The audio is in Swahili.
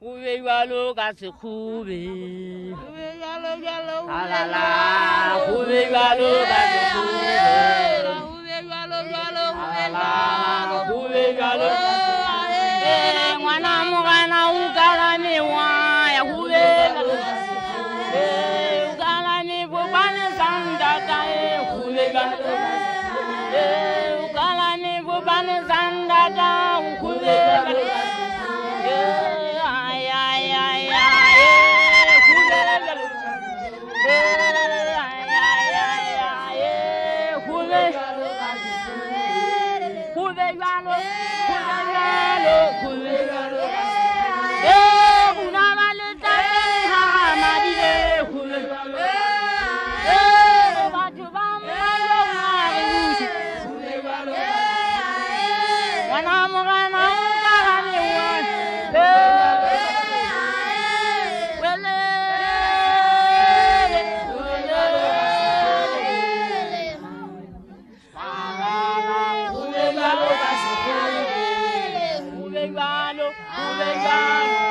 Kube jalo ka se kube. Kube jalo. Alala. Kube jalo ka se kube. Kube jalo. Alala. Kube jalo. Mwana mwana ukala ni wa ya kube. Ukala ni bubane sandaka kube jalo. Ukala ni bubane sandaka kube jalo. Uvegano.